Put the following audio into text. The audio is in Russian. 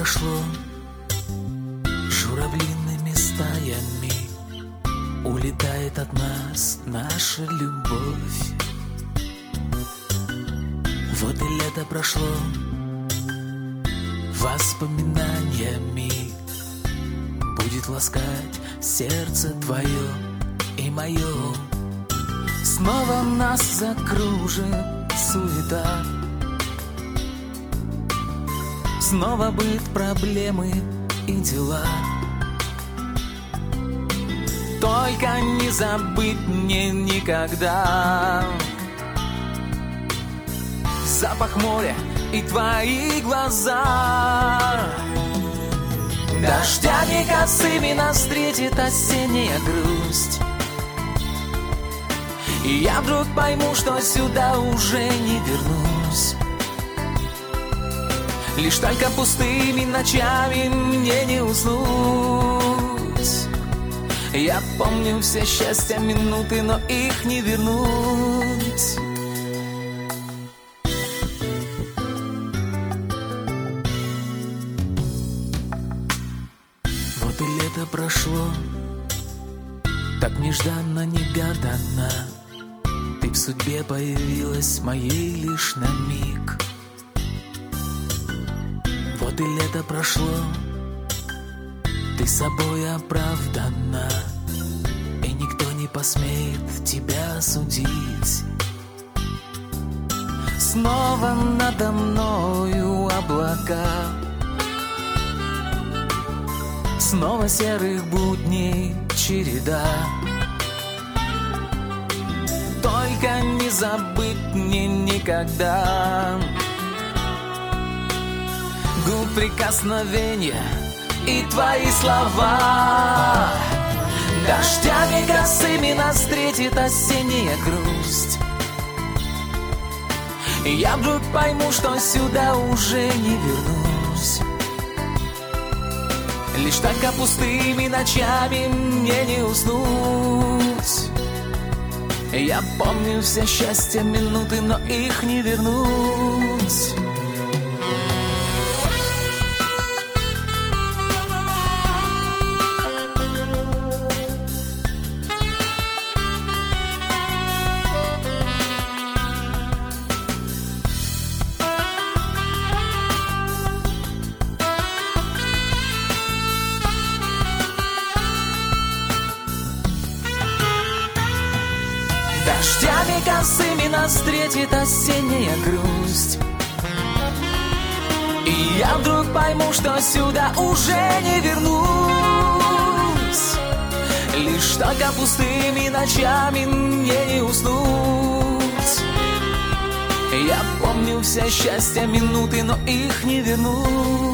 прошло журавлиными стаями, улетает от нас наша любовь. Вот и лето прошло воспоминаниями, будет ласкать сердце твое и мое. Снова нас закружит суета, снова быт, проблемы и дела. Только не забыть мне никогда запах моря и твои глаза. Дождями косыми нас встретит осенняя грусть, и я вдруг пойму, что сюда уже не вернусь. Лишь только пустыми ночами мне не уснуть. Я помню все счастья минуты, но их не вернуть. Вот и лето прошло так нежданно-негаданно. Ты в судьбе появилась моей лишь на миг. Вот и лето прошло, ты собой оправдана, и никто не посмеет тебя судить. Снова надо мною облака, снова серых будней череда. Только не забыть мне никогда губ прикосновения и твои слова. Дождями косыми нас встретит осенняя грусть, и я вдруг пойму, что сюда уже не вернусь. Лишь только пустыми ночами мне не уснуть. Я помню все счастья минуты, но их не вернуть. Дождями косыми нас встретит осенняя грусть, и я вдруг пойму, что сюда уже не вернусь. Лишь только пустыми ночами мне не уснуть. Я помню все счастья минуты, но их не вернуть.